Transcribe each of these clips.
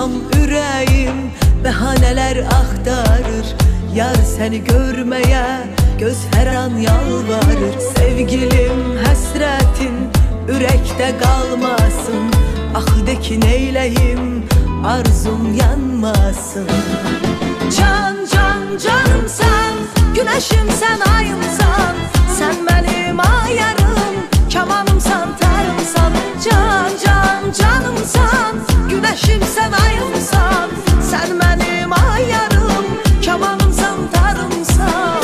akşam ürəyim bəhanələr axtarır. Yar səni görməyə göz hər an yalvarır. Sevgilim həsrətin ürəkdə qalmasın. Axı de ki neyləyim arzum yanmasın. Can can canımsan, güneşimsən, ayımsan. Sen benim ayarım, kamanımsan, tarımsan. Can can canımsan, güneşimsən, ayımsan. Sen benim ayarım, kamanımsan, tarımsan.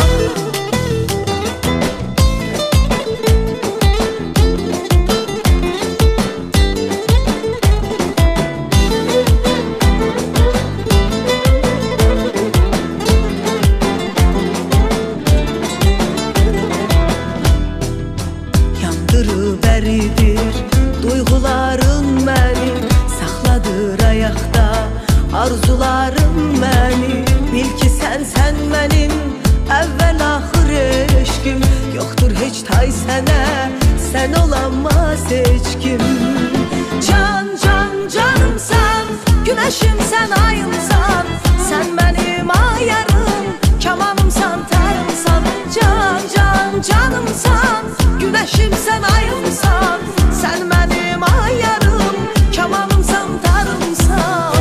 Yandırıveridir duyguların məni, saxladır ayaqda arzularım məni. Bil ki sən mənim əvvəl axır eşqim. Yoxdur heç tay sənə, sən olamaz heç kim. Can can canımsan, güneşimsən, ayımsan. Sen benim ayarım, kamanımsan, tarımsan. Can can canımsan, güneşimsən, ayımsan. Sen benim ayarım, kamanımsan, tarımsan.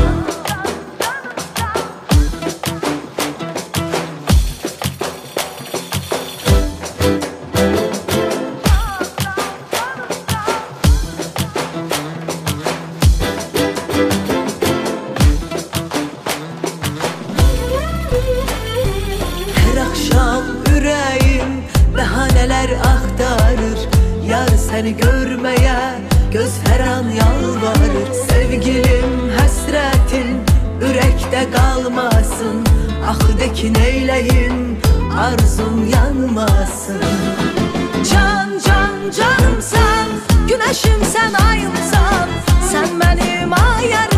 Her akşam ürəyim bəhanələr axtarır. Yar səni görməyə göz hər an yalvarır. Sevgilim həsrətin ürəkdə qalmasın. Axı de ki neyləyim arzum yanmasın. Can can canımsan, güneşimsən, ayımsan. Sen benim ayarım,